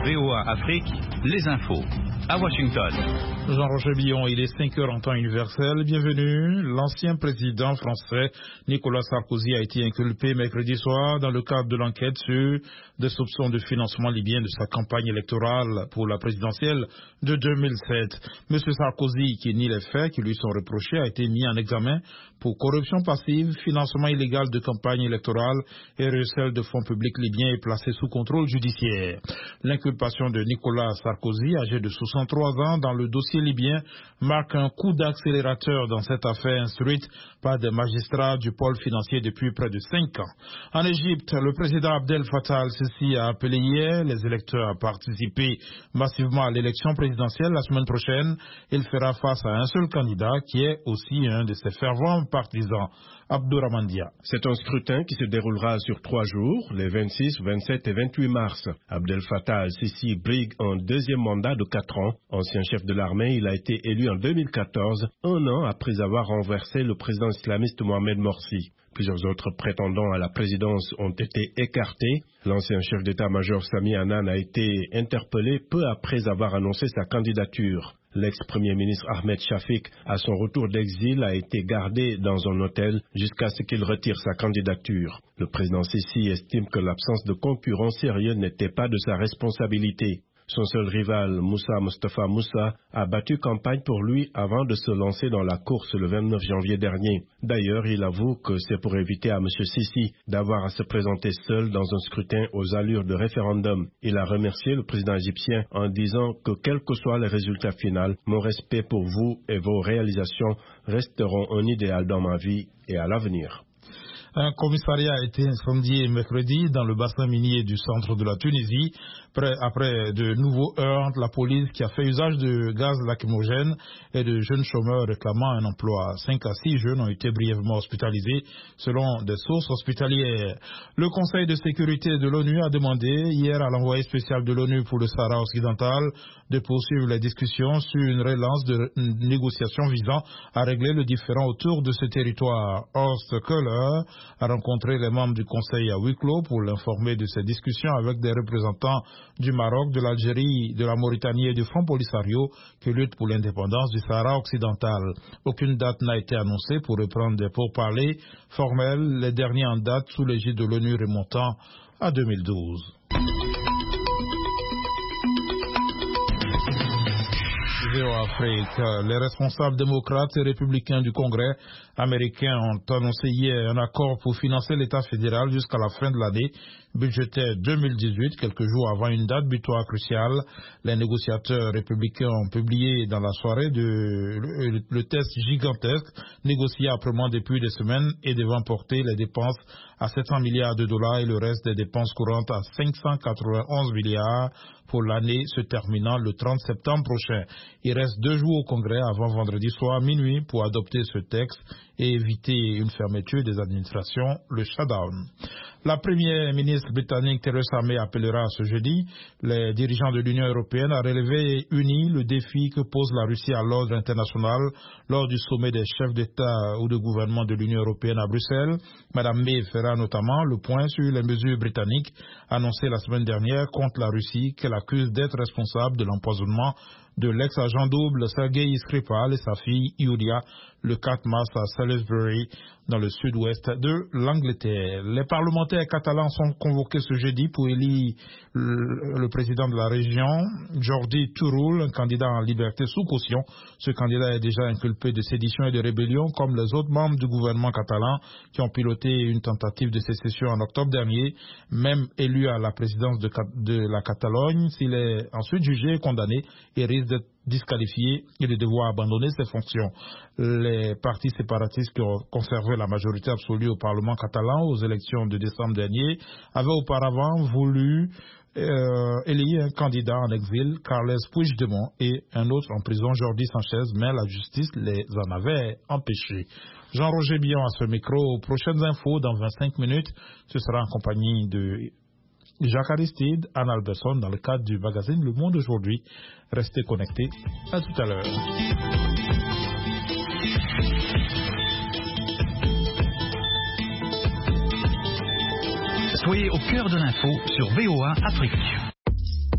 VOA Afrique, les infos. À Washington. Jean-Roger Billon, il est 5 heures en temps universel. Bienvenue. L'ancien président français Nicolas Sarkozy a été inculpé mercredi soir dans le cadre de l'enquête sur des soupçons de financement libyen de sa campagne électorale pour la présidentielle de 2007. Monsieur Sarkozy, qui nie les faits qui lui sont reprochés, a été mis en examen pour corruption passive, financement illégal de campagne électorale et recel de fonds publics libyens est placé sous contrôle judiciaire. L'inculpation de Nicolas Sarkozy, âgé de 63 ans, dans le dossier libyen, marque un coup d'accélérateur dans cette affaire instruite par des magistrats du pôle financier depuis près de 5 ans. En Égypte, le président Abdel Fattah al-Sisi a appelé hier les électeurs à participer massivement à l'élection présidentielle la semaine prochaine. Il fera face à un seul candidat qui est aussi un de ses fervents partisans, Abdourahmane Dia. C'est un scrutin qui se déroulera sur 3 jours, les 26, 27 et 28 mars. Abdel Fattah al-Sisi brigue un deuxième mandat de 4 ans. Ancien chef de l'armée, il a été élu en 2014, un an après avoir renversé le président islamiste Mohamed Morsi. Plusieurs autres prétendants à la présidence ont été écartés. L'ancien chef d'état-major Sami Anan a été interpellé peu après avoir annoncé sa candidature. L'ex-premier ministre Ahmed Shafik, à son retour d'exil, a été gardé dans un hôtel jusqu'à ce qu'il retire sa candidature. Le président Sisi estime que l'absence de concurrents sérieux n'était pas de sa responsabilité. Son seul rival, Moussa Moustapha Moussa, a battu campagne pour lui avant de se lancer dans la course le 29 janvier dernier. D'ailleurs, il avoue que c'est pour éviter à M. Sisi d'avoir à se présenter seul dans un scrutin aux allures de référendum. Il a remercié le président égyptien en disant que quels que soient les résultats finaux, mon respect pour vous et vos réalisations resteront un idéal dans ma vie et à l'avenir. Un commissariat a été incendié mercredi dans le bassin minier du centre de la Tunisie. Après de nouveaux heurts, la police qui a fait usage de gaz lacrymogène et de jeunes chômeurs réclamant un emploi. 5 à 6 jeunes ont été brièvement hospitalisés selon des sources hospitalières. Le Conseil de sécurité de l'ONU a demandé hier à l'envoyé spécial de l'ONU pour le Sahara occidental de poursuivre les discussions sur une relance de négociations visant à régler le différend autour de ce territoire. Horst Köhler a rencontré les membres du Conseil à huis clos pour l'informer de ces discussions avec des représentants du Maroc, de l'Algérie, de la Mauritanie et du Front Polisario qui luttent pour l'indépendance du Sahara occidental. Aucune date n'a été annoncée pour reprendre des pourparlers formels, les derniers en date sous l'égide de l'ONU remontant à 2012. Afrique. Les responsables démocrates et républicains du Congrès américain ont annoncé hier un accord pour financer l'État fédéral jusqu'à la fin de l'année budgétaire 2018, quelques jours avant une date butoir cruciale. Les négociateurs républicains ont publié dans la soirée le texte gigantesque, négocié âprement depuis des semaines et devant porter les dépenses à 700 milliards de dollars et le reste des dépenses courantes à 591 milliards pour l'année se terminant le 30 septembre prochain. Il reste 2 jours au Congrès avant vendredi soir minuit pour adopter ce texte et éviter une fermeture des administrations, le shutdown. La première ministre britannique Theresa May appellera ce jeudi les dirigeants de l'Union européenne à relever unis le défi que pose la Russie à l'ordre international lors du sommet des chefs d'État ou de gouvernement de l'Union européenne à Bruxelles. Madame May fera notamment le point sur les mesures britanniques annoncées la semaine dernière contre la Russie qu'elle accuse d'être responsable de l'empoisonnement de l'ex-agent double Sergei Skripal et sa fille Yulia le 4 mars à Salisbury, dans le sud-ouest de l'Angleterre. Les parlementaires catalans sont convoqués ce jeudi pour élire le président de la région, Jordi Turull, un candidat en liberté sous caution. Ce candidat est déjà inculpé de sédition et de rébellion, comme les autres membres du gouvernement catalan qui ont piloté une tentative de sécession en octobre dernier. Même élu à la présidence de la Catalogne, s'il est ensuite jugé et condamné, il risque d'être disqualifié et de devoir abandonner ses fonctions. Les partis séparatistes qui ont conservé la majorité absolue au Parlement catalan aux élections de décembre dernier avaient auparavant voulu élire un candidat en exil, Carles Puigdemont, et un autre en prison, Jordi Sanchez, mais la justice les en avait empêchés. Jean-Roger Billon à ce micro. Prochaines infos dans 25 minutes. Ce sera en compagnie de Jacques Aristide, Anne Alberson, dans le cadre du magazine Le Monde aujourd'hui. Restez connectés. À tout à l'heure. Soyez au cœur de l'info sur VOA Afrique.